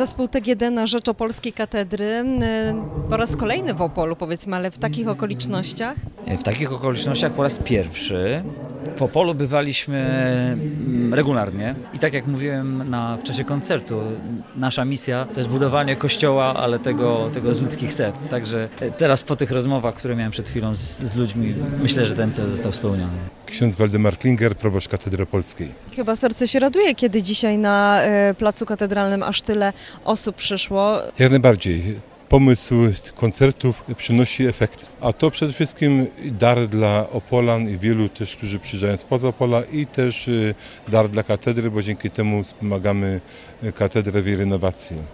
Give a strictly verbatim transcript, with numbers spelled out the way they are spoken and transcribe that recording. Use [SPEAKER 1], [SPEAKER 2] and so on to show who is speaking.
[SPEAKER 1] Zespół T G D na rzecz Opolskiej Katedry po raz kolejny w Opolu, powiedzmy, ale w takich okolicznościach?
[SPEAKER 2] W takich okolicznościach po raz pierwszy. W Opolu bywaliśmy regularnie i tak jak mówiłem na, w czasie koncertu, nasza misja to jest budowanie kościoła, ale tego, tego z ludzkich serc. Także teraz po tych rozmowach, które miałem przed chwilą z, z ludźmi, myślę, że ten cel został spełniony.
[SPEAKER 3] Ksiądz Waldemar Klinger, proboszcz Katedry Opolskiej.
[SPEAKER 1] Chyba serce się raduje, kiedy dzisiaj na Placu Katedralnym aż tyle osób przyszło.
[SPEAKER 3] Jak najbardziej. Pomysł koncertów przynosi efekt, a to przede wszystkim dar dla Opolan i wielu też, którzy przyjeżdżają spoza Opola i też dar dla katedry, bo dzięki temu wspomagamy katedrę w jej renowacji.